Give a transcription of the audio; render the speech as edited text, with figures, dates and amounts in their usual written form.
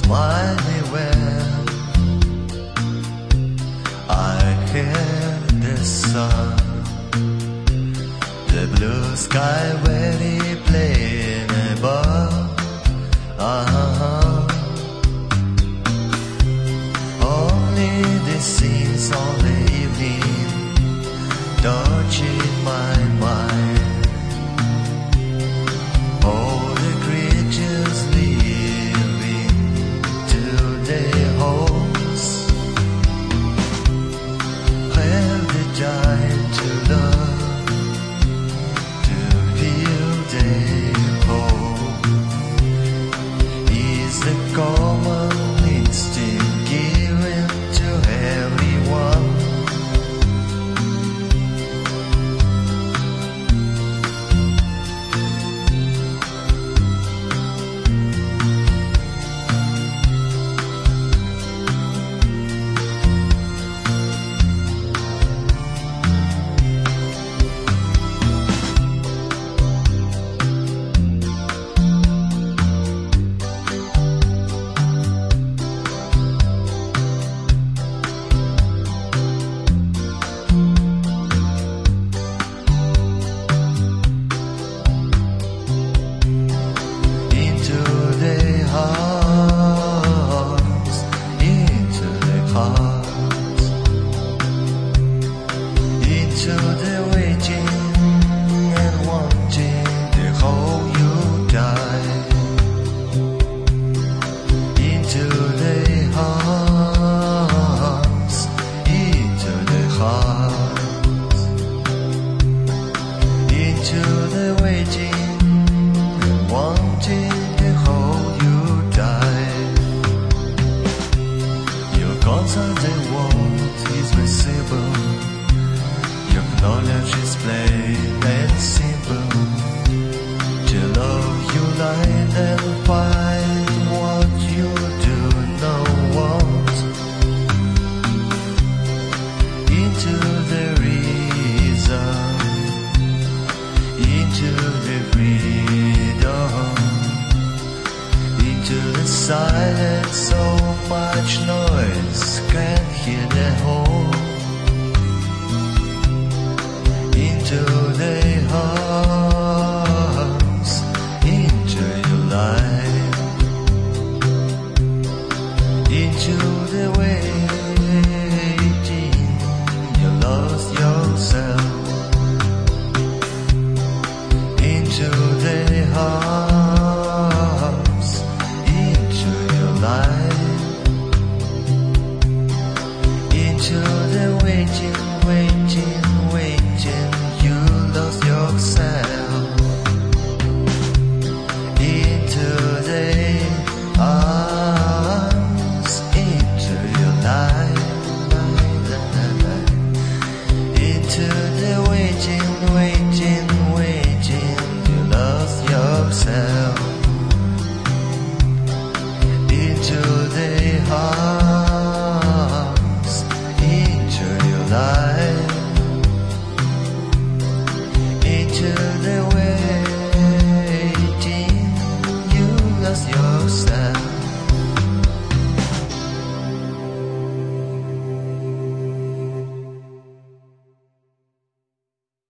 smile me well. I hear the sun, the blue sky very plain above. Only the scenes of the evening touching my mind. All the creatures living to their homes have the time to love, to feel their home. Is the common instinct given to everyone? Into the waiting and wanting to hold you tight. Into the arms, into the hearts. Into the waiting and wanting to hold you tight. Your constant world is visible. Your knowledge is plain and simple. To love you line and find what you do not want. Into the reason, into the freedom, into the silence. So much noise can't hear the whole. Into the arms, into your life, into the waiting, you lost yourself. Into the arms, into your life, into the waiting, waiting, waiting. You lost yourself. Into the arms, into your life, into the waiting, waiting, waiting. You lost yourself. Into the arms, into your life. Into the waiting, you lost yourself.